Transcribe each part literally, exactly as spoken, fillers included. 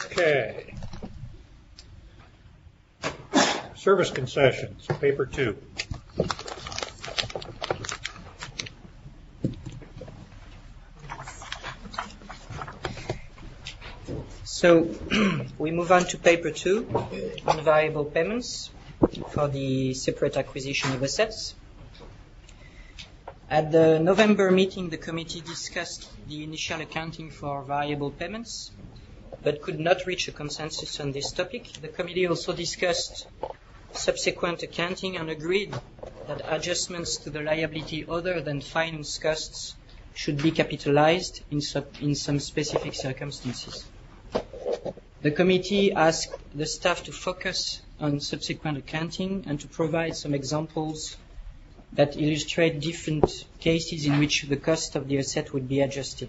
Okay. Service concessions, paper two. So we move on to paper two on variable payments for the separate acquisition of assets. At the November meeting, the committee discussed the initial accounting for variable payments, but could not reach a consensus on this topic. The committee also discussed subsequent accounting and agreed that adjustments to the liability other than finance costs should be capitalized in, sub, in some specific circumstances. The committee asked the staff to focus on subsequent accounting and to provide some examples that illustrate different cases in which the cost of the asset would be adjusted.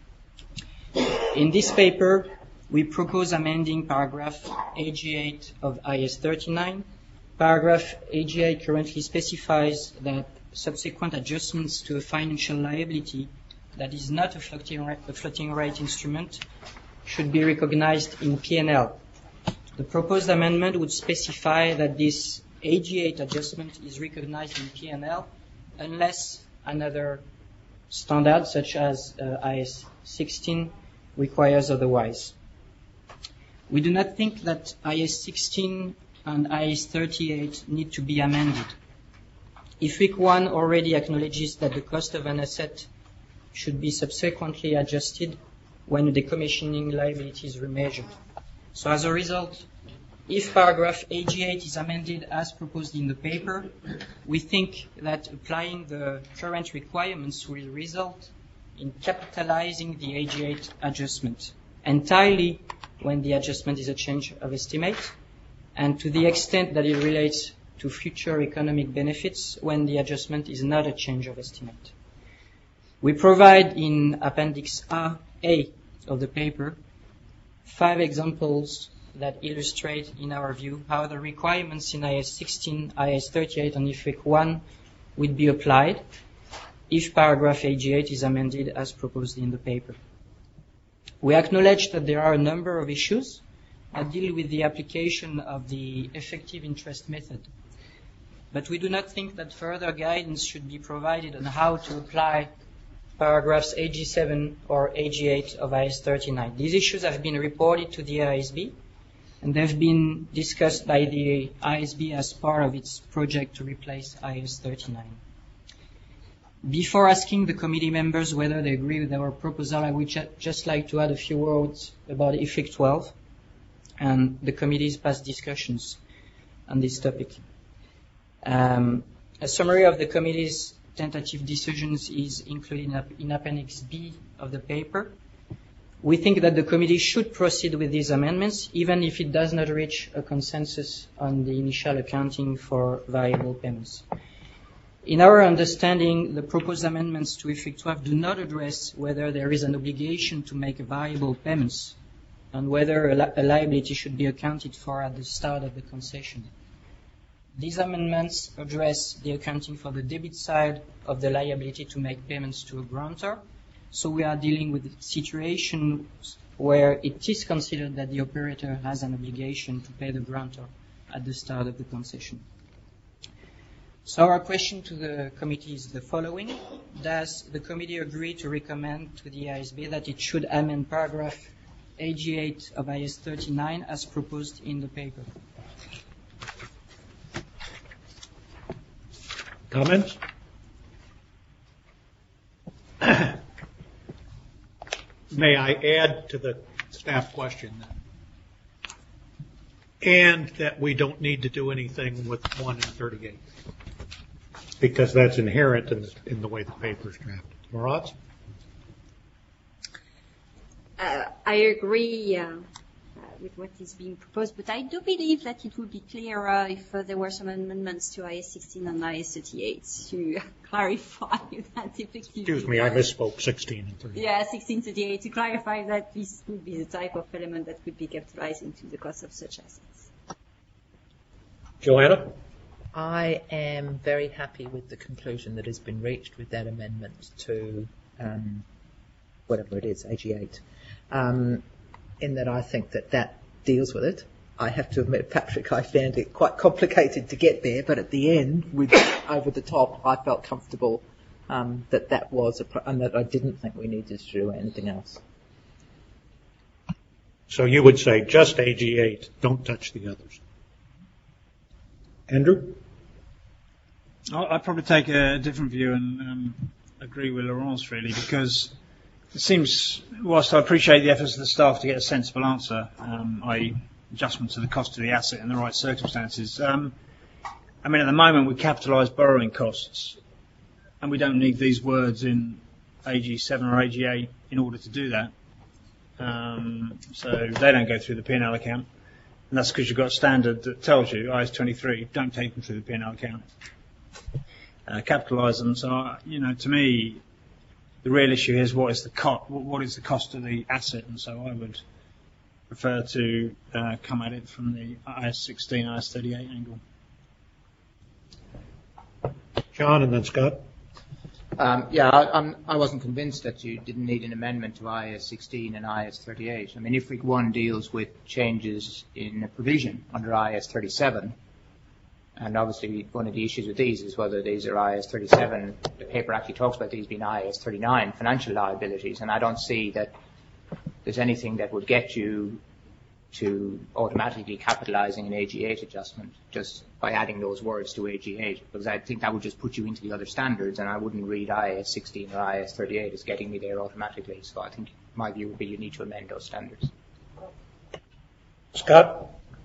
In this paper, we propose amending paragraph A G eight of I S thirty-nine. Paragraph A G eight currently specifies that subsequent adjustments to a financial liability that is not a floating rate, a floating rate instrument should be recognized in P and L. The proposed amendment would specify that this A G eight adjustment is recognized in P and L unless another standard, such as uh, I S sixteen, requires otherwise. We do not think that I S sixteen and I S thirty-eight need to be amended. I F R I C one already acknowledges that the cost of an asset should be subsequently adjusted when decommissioning liability is remeasured. So as a result, if paragraph A G eight is amended as proposed in the paper, we think that applying the current requirements will result in capitalizing the A G eight adjustment entirely when the adjustment is a change of estimate, and to the extent that it relates to future economic benefits when the adjustment is not a change of estimate. We provide in Appendix A, A of the paper five examples that illustrate, in our view, how the requirements in I S sixteen, I S thirty-eight, and I F R I C one would be applied if paragraph A G eight is amended as proposed in the paper. We acknowledge that there are a number of issues that deal with the application of the effective interest method, but we do not think that further guidance should be provided on how to apply paragraphs A G seven or A G eight of I S thirty-nine. These issues have been reported to the I S B, and they've been discussed by the I S B as part of its project to replace I S thirty-nine. Before asking the committee members whether they agree with our proposal, I would just like to add a few words about I F R I C twelve and the committee's past discussions on this topic. Um, a summary of the committee's tentative decisions is included in, in Appendix B of the paper. We think that the committee should proceed with these amendments, even if it does not reach a consensus on the initial accounting for variable payments. In our understanding, the proposed amendments to I F R I C twelve do not address whether there is an obligation to make variable payments and whether a, li a liability should be accounted for at the start of the concession. These amendments address the accounting for the debit side of the liability to make payments to a grantor. So we are dealing with situations where it is considered that the operator has an obligation to pay the grantor at the start of the concession. So our question to the committee is the following. Does the committee agree to recommend to the I S B that it should amend paragraph A G eight of I S thirty-nine as proposed in the paper? Comments? May I add to the staff question then? And that we don't need to do anything with one and thirty-eight, because that's inherent in the, in the way the paper is drafted. Marat? Uh, I agree uh, uh, with what is being proposed, but I do believe that it would be clearer if uh, there were some amendments to I S sixteen and I S thirty-eight to clarify that effectively. Excuse me, I misspoke, sixteen and thirty-eight. Yeah, sixteen thirty-eight, to clarify that this would be the type of element that could be capitalized into the cost of such assets. Joanna? I am very happy with the conclusion that has been reached with that amendment to um, whatever it is, A G eight. Um, in that I think that that deals with it. I have to admit, Patrick, I found it quite complicated to get there, but at the end, with over the top, I felt comfortable um, that that was a pro- and that I didn't think we needed to do anything else. So you would say just A G eight, don't touch the others. Andrew? I'd probably take a different view and um, agree with Laurence, really, because it seems, whilst I appreciate the efforts of the staff to get a sensible answer, um, that is adjustment to the cost of the asset in the right circumstances. Um, I mean, at the moment, we capitalise borrowing costs, and we don't need these words in A G seven or A G eight in order to do that. Um, so they don't go through the P and L account, and that's because you've got a standard that tells you, I A S twenty-three, don't take them through the P and L account. Uh, capitalise them. So, you know, to me, the real issue is what is the cost? What is the cost of the asset? And so I would prefer to uh, come at it from the I A S sixteen, I A S thirty-eight angle. John and then Scott. Um, yeah, I, I'm, I wasn't convinced that you didn't need an amendment to I A S sixteen and I A S thirty-eight. I mean, I F R I C one deals with changes in a provision under I A S thirty-seven. And obviously, one of the issues with these is whether these are I A S thirty-seven. The paper actually talks about these being I A S thirty-nine, financial liabilities. And I don't see that there's anything that would get you to automatically capitalizing an A G eight adjustment just by adding those words to A G eight, because I think that would just put you into the other standards, and I wouldn't read I A S sixteen or I A S thirty-eight as getting me there automatically. So I think my view would be you need to amend those standards. Scott?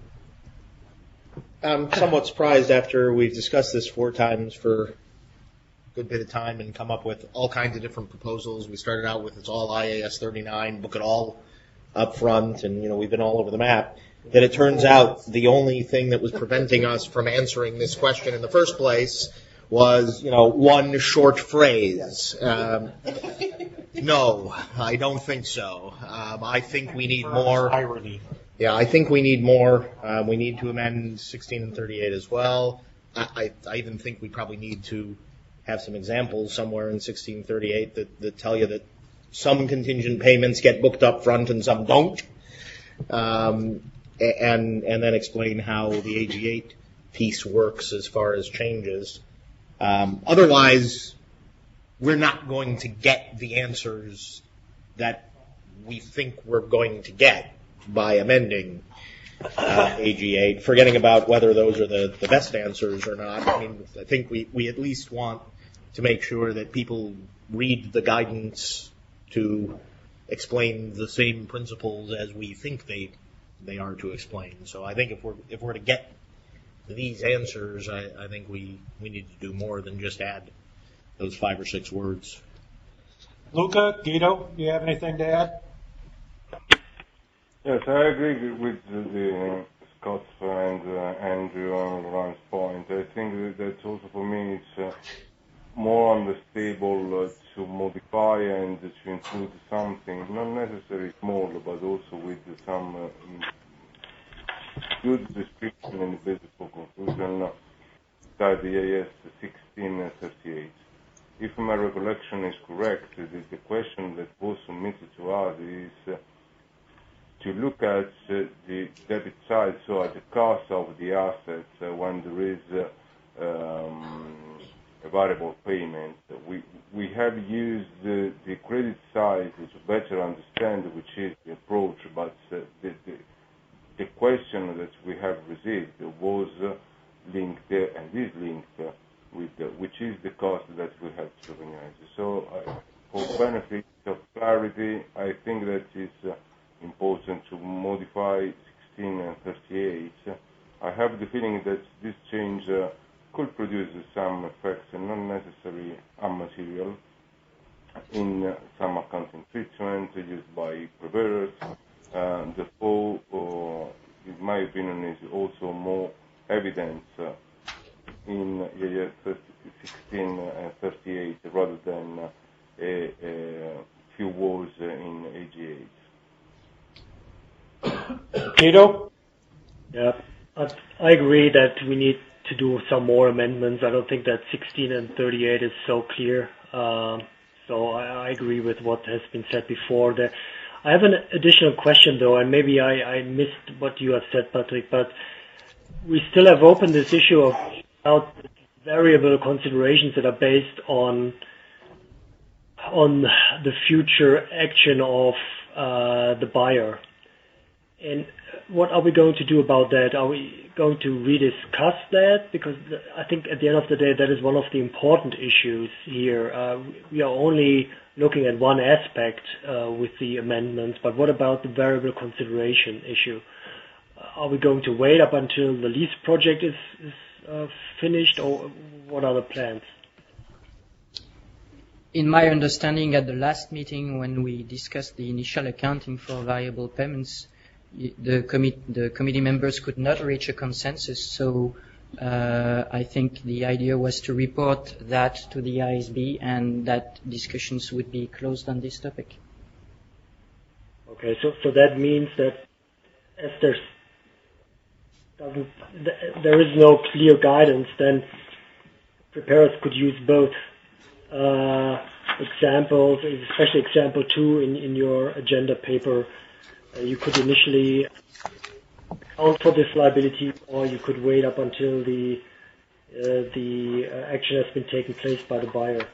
I'm somewhat surprised after we've discussed this four times for a good bit of time and come up with all kinds of different proposals. We started out with it's all I A S thirty-nine, book it all up front, and you know we've been all over the map. That it turns out the only thing that was preventing us from answering this question in the first place was, you know, one short phrase. Um, no, I don't think so. Um, I think we need more. Irony. Yeah, I think we need more. Um, we need to amend sixteen and thirty-eight as well. I, I, I even think we probably need to have some examples somewhere in sixteen thirty-eight that, that tell you that some contingent payments get booked up front and some don't. Um, and and then explain how the A G eight piece works as far as changes. Um, otherwise, we're not going to get the answers that we think we're going to get by amending uh, A G eight, forgetting about whether those are the, the best answers or not. I mean, I think we, we at least want to make sure that people read the guidance to explain the same principles as we think they they are to explain. So I think if we're if we're to get these answers, I, I think we, we need to do more than just add those five or six words. Luca, Guido, do you have anything to add? Yes, I agree with the, the uh, Scott's and uh, Andrew and Laurent's point. I think that, that also for me it's uh, more understandable uh, to modify and to include something, not necessarily small, but also with some uh, good description and basis for conclusion inside the A S sixteen thirty-eight. If my recollection is correct, the, the question that was submitted to us is uh, to look at uh, the debit side, so at the cost of the assets uh, when there is uh, um, a variable payment. We we have used the, the credit side to better understand which is the approach, but uh, the, the the question that we have received was uh, linked uh, and is linked uh, with uh, which is the cost that we have to recognize. So uh, for benefit of clarity, I think that it's uh, important to modify sixteen and thirty-eight. I have the feeling that this change uh, could produce some effects, and not necessarily immaterial, in uh, some accounting treatment used by preparers. Uh, therefore, uh, in my opinion, is also more evidence uh, in uh, sixteen and thirty-eight rather than uh, a, a few words in A G eight. Guido? Yeah, I, I agree that we need to do some more amendments. I don't think that sixteen and thirty-eight is so clear. Um, so I, I agree with what has been said before. There, I have an additional question, though, and maybe I, I missed what you have said, Patrick, but we still have open this issue of how variable considerations that are based on on the future action of uh, the buyer. And what are we going to do about that? Are we going to rediscuss that? Because I think at the end of the day, that is one of the important issues here. Uh, we are only looking at one aspect uh, with the amendments, but what about the variable consideration issue? Uh, are we going to wait up until the lease project is, is uh, finished, or what are the plans? In my understanding, at the last meeting when we discussed the initial accounting for variable payments, the, commit, the committee members could not reach a consensus, so uh, I think the idea was to report that to the I S B and that discussions would be closed on this topic. Okay, so, so that means that if there's doesn't, there is no clear guidance, then preparers could use both uh, examples, especially example two in, in your agenda paper. Uh, you could initially account for this liability, or you could wait up until the uh, the uh, action has been taken place by the buyer.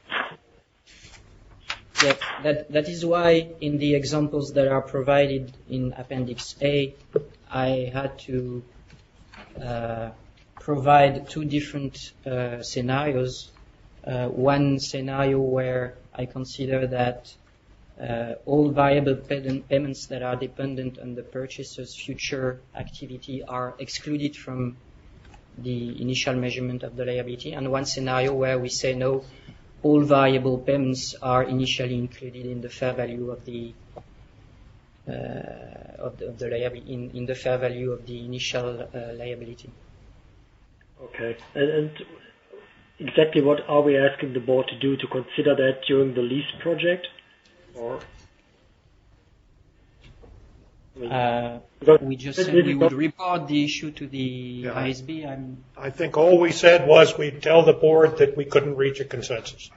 Yeah, that, that is why in the examples that are provided in Appendix A, I had to uh, provide two different uh, scenarios. Uh, one scenario where I consider that uh, all variable pay- payments that are dependent on the purchaser's future activity are excluded from the initial measurement of the liability, and one scenario where we say no, all variable payments are initially included in the fair value of the uh, of the, of the liability in, in the fair value of the initial uh, liability. Okay, and, and exactly what are we asking the board to do, to consider that during the lease project, or? Uh, we just said we would report the issue to the Yeah. I S B. I'm I think all we said was we'd tell the board that we couldn't reach a consensus.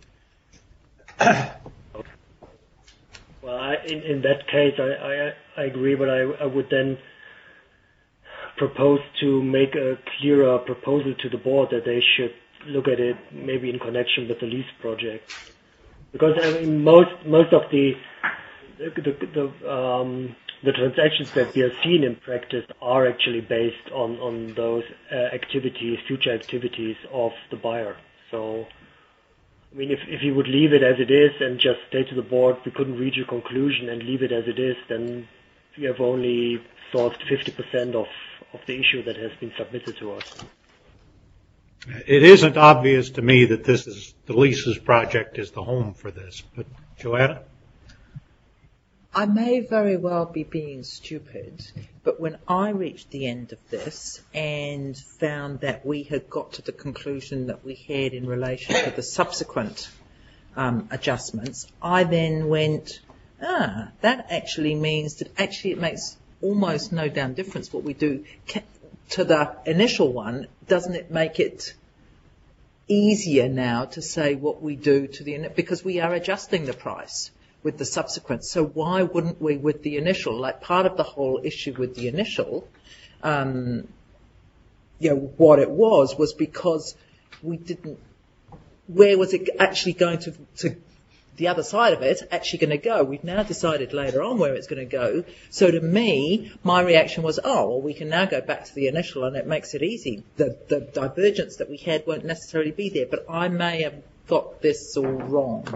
Well, I, in, in that case, I, I, I agree, but I, I would then propose to make a clearer proposal to the board that they should look at it maybe in connection with the lease project. Because I mean, most most of the the, the, um, the transactions that we are seeing in practice are actually based on, on those uh, activities, future activities of the buyer. So, I mean, if, if you would leave it as it is and just say to the board we couldn't reach a conclusion and leave it as it is, then we have only solved fifty percent of, of the issue that has been submitted to us. It isn't obvious to me that this is, the leases project is the home for this, but Joanna? I may very well be being stupid, but when I reached the end of this and found that we had got to the conclusion that we had in relation to the subsequent um, adjustments, I then went, ah, that actually means that actually it makes almost no damn difference what we do to the initial one. Doesn't it make it easier now to say what we do to the, because we are adjusting the price with the subsequent. So why wouldn't we with the initial? Like part of the whole issue with the initial, um, you know, what it was was because we didn't, where was it actually going to, to the other side of it actually going to go? We've now decided later on where it's going to go. So to me, my reaction was, oh, well, we can now go back to the initial and it makes it easy. The, the divergence that we had won't necessarily be there, but I may have got this all wrong.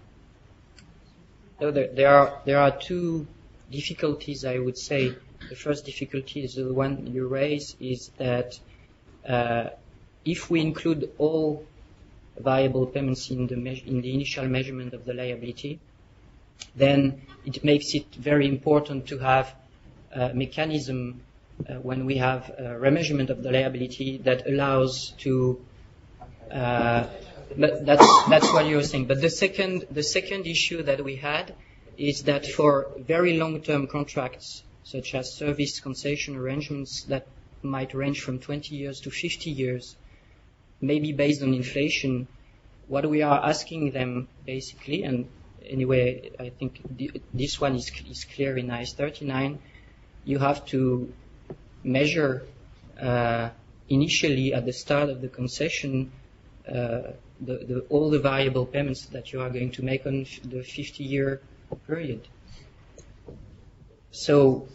No, there, there are there are two difficulties, I would say. The first difficulty is the one you raise, is that uh, if we include all variable payments in the me- in the initial measurement of the liability, then it makes it very important to have a mechanism uh, when we have a remeasurement of the liability that allows to uh, But that's that's what you're saying. But the second the second issue that we had is that for very long-term contracts, such as service concession arrangements that might range from twenty years to fifty years, maybe based on inflation, what we are asking them basically, and anyway, I think the, this one is, is clear in I S thirty-nine. You have to measure uh, initially at the start of the concession uh, the, the, all the variable payments that you are going to make on f- the fifty-year period. So,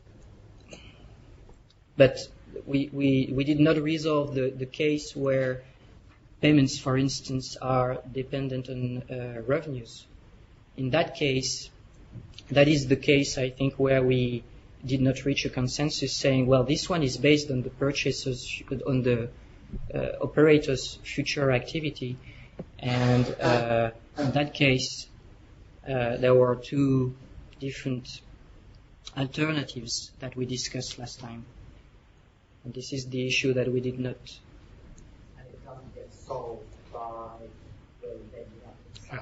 but we, we, we did not resolve the, the case where payments, for instance, are dependent on uh, revenues. In that case, that is the case, I think, where we did not reach a consensus saying, well, this one is based on the purchasers, on the uh, operator's future activity. And uh, in that case, uh, there were two different alternatives that we discussed last time. And this is the issue that we did not. And it doesn't get solved by where we ended up.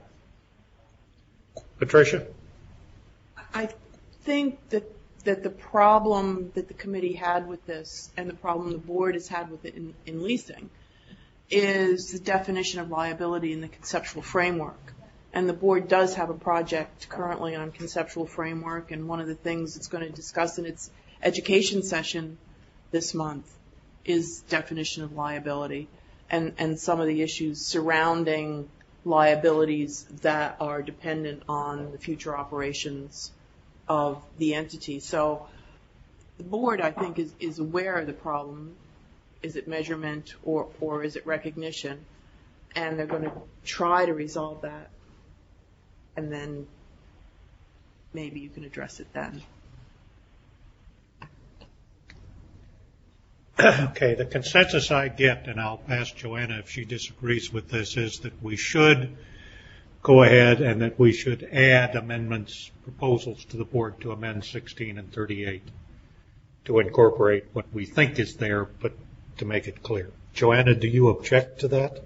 Patricia? I think that that the problem that the committee had with this and the problem the board has had with it in, in leasing is the definition of liability in the conceptual framework. And the board does have a project currently on conceptual framework, and one of the things it's going to discuss in its education session this month is definition of liability and, and some of the issues surrounding liabilities that are dependent on the future operations of the entity. So the board, I think, is, is aware of the problem. Is it measurement or, or is it recognition? And they're going to try to resolve that. And then maybe you can address it then. Okay, the consensus I get, and I'll ask Joanna if she disagrees with this, is that we should go ahead and that we should add amendments, proposals to the board to amend sixteen and thirty-eight to incorporate what we think is there, but to make it clear. Joanna, do you object to that?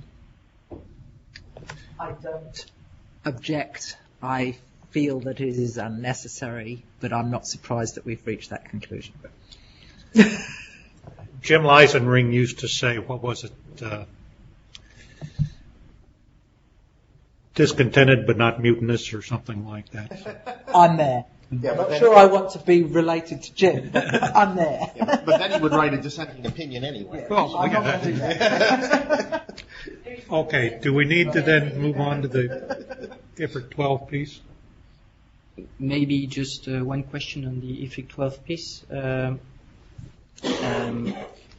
I don't object. I feel that it is unnecessary, but I'm not surprised that we've reached that conclusion. Jim Leisenring used to say, what was it, uh, discontented but not mutinous or something like that. I'm there. Yeah, I'm but not then- sure I want to be related to Jim, but I'm there. Yeah, but then he would write a dissenting opinion anyway. Well, I I'm get not that. going to do that. Okay, do we need to then move on to the I F R I C twelve piece? Maybe just uh, one question on the I F R I C twelve piece. Um, um,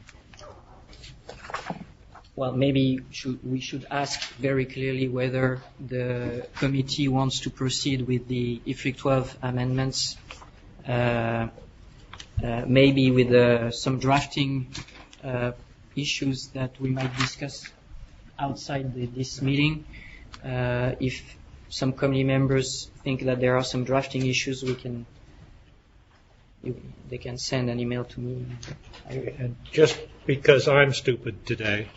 well, maybe should, we should ask very clearly whether the committee wants to proceed with the I F R I C twelve amendments, uh, uh, maybe with uh, some drafting uh, issues that we might discuss outside the, this meeting. Uh, if some committee members think that there are some drafting issues, we can you, they can send an email to me. And just because I'm stupid today,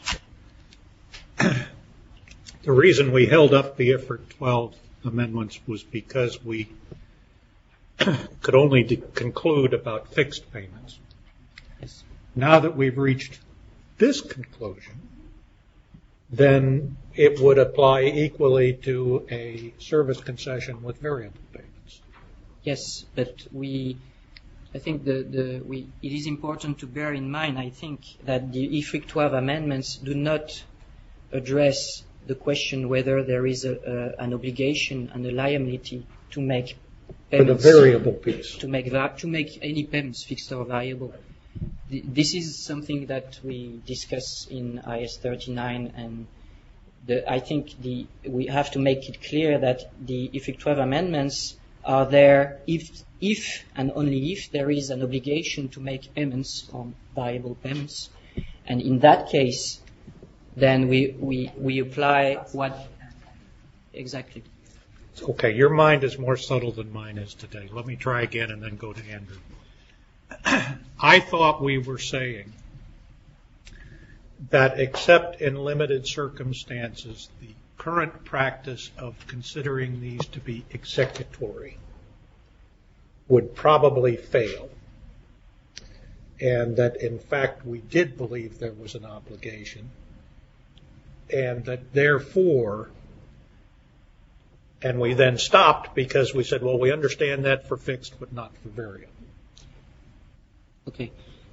the reason we held up the I F R I C twelve amendments was because we could only de- conclude about fixed payments. Yes. Now that we've reached this conclusion, then it would apply equally to a service concession with variable payments. Yes, but we, I think the, the we, it is important to bear in mind, I think, that the I F R I C twelve amendments do not address the question whether there is a, a, an obligation and a liability to make For the payments. variable piece. To make, va- to make any payments fixed or variable. The, this is something that we discuss in I S thirty-nine, and the, I think the, we have to make it clear that the I F R I C twelve amendments are there if, if and only if there is an obligation to make payments on variable payments. And in that case, then we, we, we apply what exactly. Okay, your mind is more subtle than mine is today. Let me try again and then go to Andrew. I thought we were saying that except in limited circumstances, the current practice of considering these to be executory would probably fail. And that, in fact, we did believe there was an obligation, and that, therefore, And we then stopped because we said, well, we understand that for fixed, but not for variable. Okay.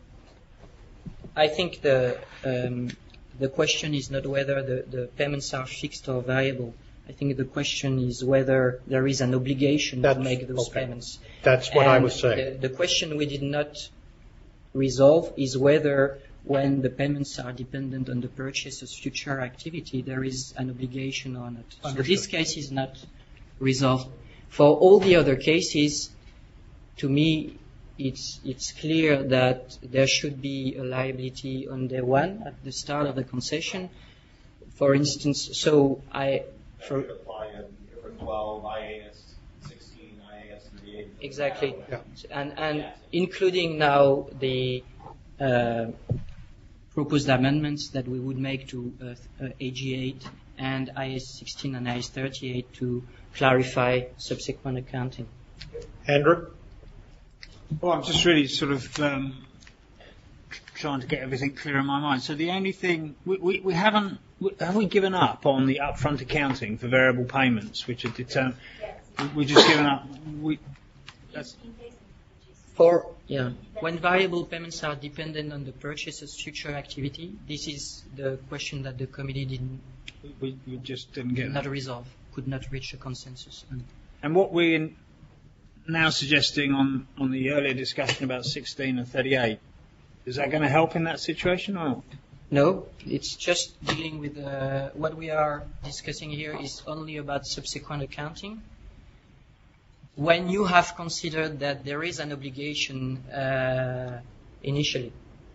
I think the um, the question is not whether the, the payments are fixed or variable. I think the question is whether there is an obligation That's, to make those okay. payments. That's what and I was saying. The, the question we did not resolve is whether when the payments are dependent on the purchaser's future activity, there is an obligation or not. So Understood. this case is not resolved. For all the other cases, to me, it's it's clear that there should be a liability on day one at the start of the concession. For instance, so I for apply a twelve, I A S sixteen, I A S thirty-eight. exactly, Yeah. and and including now the uh, proposed amendments that we would make to uh, uh, A G eight and I A S sixteen and I A S thirty-eight to clarify subsequent accounting. Andrew? Well, I'm just really sort of um, trying to get everything clear in my mind. So the only thing we, we, we haven't we, have we given up on the upfront accounting for variable payments, which are determined. We're just given up. We that's For yeah, when variable payments are dependent on the purchaser's future activity, this is the question that the committee didn't we, we just didn't get not resolve, could not reach a consensus. And And what we're now suggesting on, on the earlier discussion about sixteen and thirty-eight, is that going to help in that situation or not? no, it's just dealing with uh, what we are discussing here is only about subsequent accounting. When you have considered that there is an obligation uh, initially,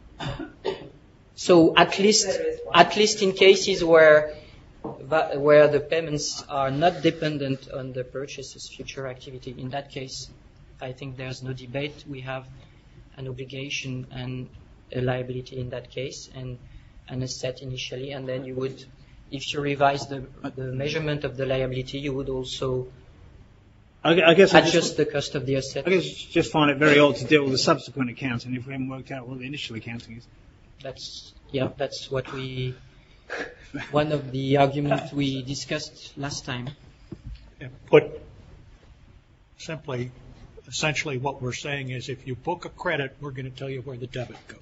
so at least at least in cases where where the payments are not dependent on the purchaser's future activity, in that case, I think there's no debate. We have an obligation and a liability in that case, and an asset initially, and then you would, if you revise the the measurement of the liability, you would also I, I guess I adjust just, the cost of the asset. I guess just find it very odd to deal with the subsequent accounting if we haven't worked out what the initial accounting is. That's yeah, that's what we. One of the arguments we discussed last time. Put simply, essentially what we're saying is if you book a credit, we're going to tell you where the debit goes.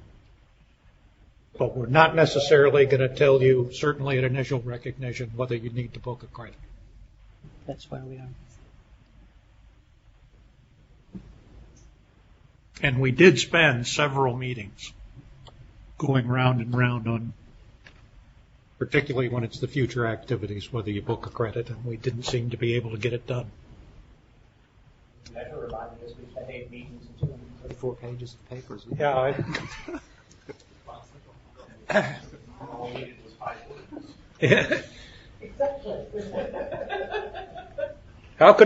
But we're not necessarily going to tell you, certainly at initial recognition, whether you need to book a credit. That's where we are. And we did spend several meetings going round and round on, particularly when it's the future activities, whether you book a credit, and we didn't seem to be able to get it done. Letter reminded us we had eight meetings and two hundred thirty-four pages of papers. Yeah, I, All we needed was five words. yeah.